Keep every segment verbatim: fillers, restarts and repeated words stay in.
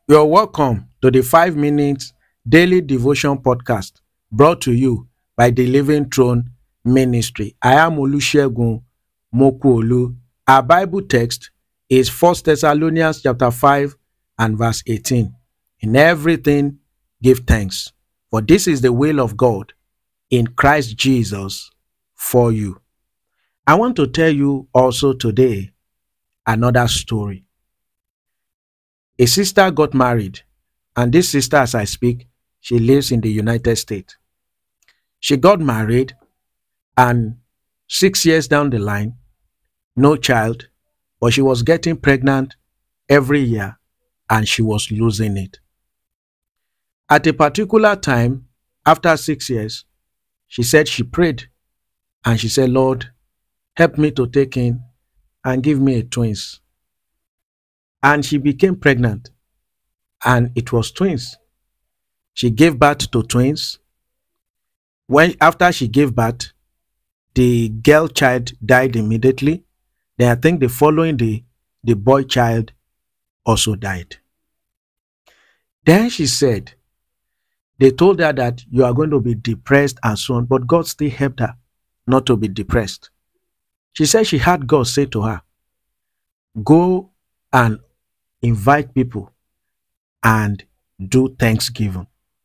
You're welcome to the five minutes daily devotion podcast brought to you by the Living Throne Ministry. I am Olusegun Mokuolu. Our Bible text is First Thessalonians chapter five and verse eighteen. In everything, give thanks, for this is the will of God in Christ Jesus for you. I want to tell you also today another story. A sister got married, and this sister, as I speak, she lives in the United States. She got married, and six years down the line, no child, but she was getting pregnant every year, and she was losing it. At a particular time, after six years, she said she prayed, and she said, Lord, help me to take in and give me a twins. And she became pregnant, and it was twins. She gave birth to twins. When after she gave birth, the girl child died immediately. Then I think the following day, the boy child also died. Then she said, they told her that you are going to be depressed and so on, but God still helped her not to be depressed. She said she had God say to her, go and invite people and do Thanksgiving.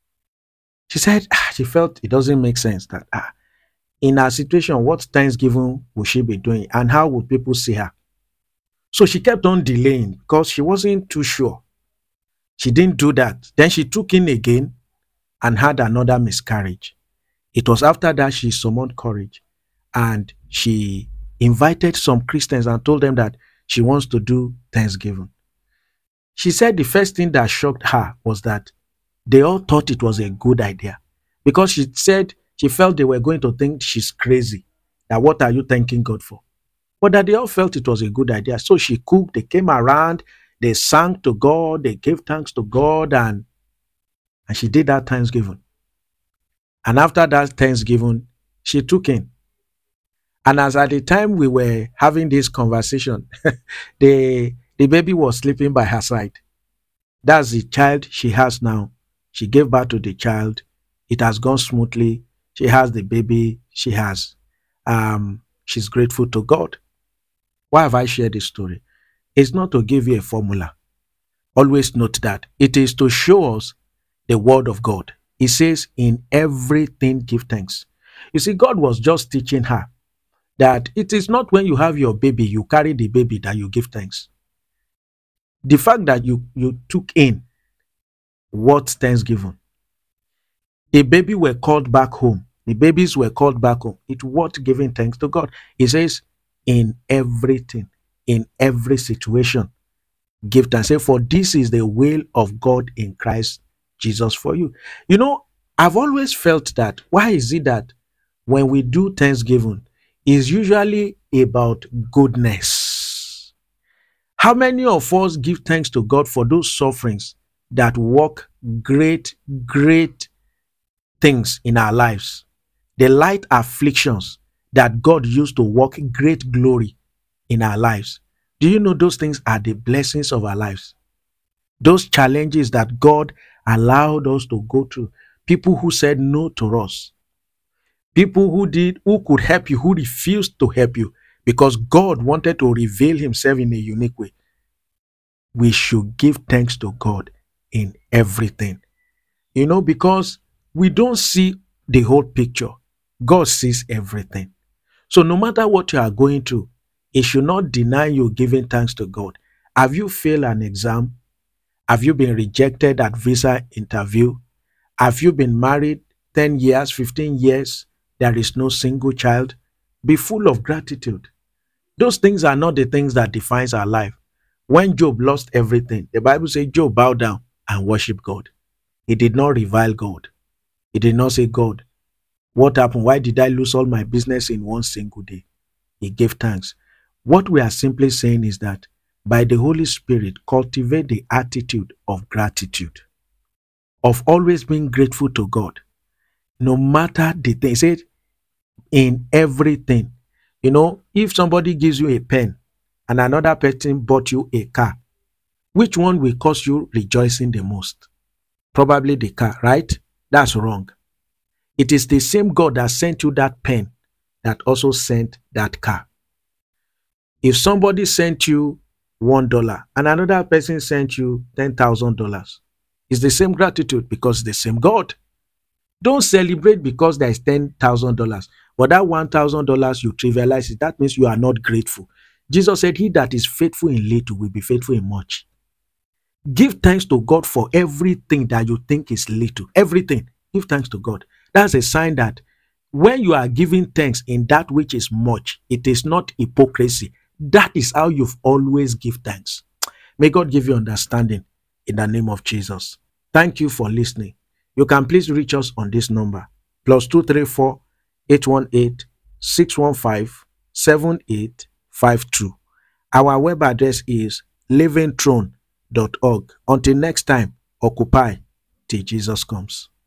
She said ah, she felt it doesn't make sense that ah, in her situation, what Thanksgiving will she be doing and how would people see her? So she kept on delaying because she wasn't too sure. She didn't do that. Then she took in again and had another miscarriage. It was after that she summoned courage and she invited some Christians and told them that she wants to do Thanksgiving. She said the first thing that shocked her was that they all thought it was a good idea because she said she felt they were going to think she's crazy. That what are you thanking God for? But that they all felt it was a good idea. So she cooked, they came around, they sang to God, they gave thanks to God, and, and she did that Thanksgiving. And after that Thanksgiving, she took in. And as at the time we were having this conversation, the, the baby was sleeping by her side. That's the child she has now. She gave birth to the child. It has gone smoothly. She has the baby. She has. Um, she's grateful to God. Why have I shared this story? It's not to give you a formula. Always note that it is to show us the word of God. It says, in everything give thanks. You see, God was just teaching her that it is not when you have your baby, you carry the baby, that you give thanks. The fact that you, you took in what Thanksgiving. The baby were called back home. The babies were called back home. It's what giving thanks to God. It says, in everything, in every situation, give thanks. Say, for this is the will of God in Christ Jesus for you. You know, I've always felt that, why is it that when we do Thanksgiving, it's usually about goodness? How many of us give thanks to God for those sufferings that work great, great things in our lives? The light afflictions that God used to work great glory in our lives. Do you know those things are the blessings of our lives? Those challenges that God allowed us to go through. People who said no to us. People who did, who could help you, who refused to help you because God wanted to reveal himself in a unique way. We should give thanks to God in everything. You know, because we don't see the whole picture. God sees everything. So no matter what you are going through, it should not deny you giving thanks to God. Have you failed an exam? Have you been rejected at visa interview? Have you been married ten years, fifteen years? There is no single child. Be full of gratitude. Those things are not the things that defines our life. When Job lost everything, the Bible says Job bowed down and worshiped God. He did not revile God. He did not say, God, what happened? Why did I lose all my business in one single day? He gave thanks. What we are simply saying is that by the Holy Spirit, cultivate the attitude of gratitude, of always being grateful to God, no matter the thing. He said, in everything. You know, if somebody gives you a pen and another person bought you a car, Which one will cause you rejoicing the most? Probably the car, right? That's wrong. It is the same God that sent you that pen that also sent that car. If somebody sent you one dollar and another person sent you ten thousand dollars, it's the same gratitude because it's the same God. Don't celebrate because there is ten thousand dollars, but that one thousand dollars you trivialize it. That means you are not grateful. Jesus said, "He that is faithful in little will be faithful in much." Give thanks to God for everything that you think is little. Everything. Give thanks to God. That's a sign that when you are giving thanks in that which is much, it is not hypocrisy. That is how you've always give thanks. May God give you understanding in the name of Jesus. Thank you for listening. You can please reach us on this number plus two three four eight one eight six one five seven eight five two. Our web address is living throne dot org. Until next time, occupy till Jesus comes.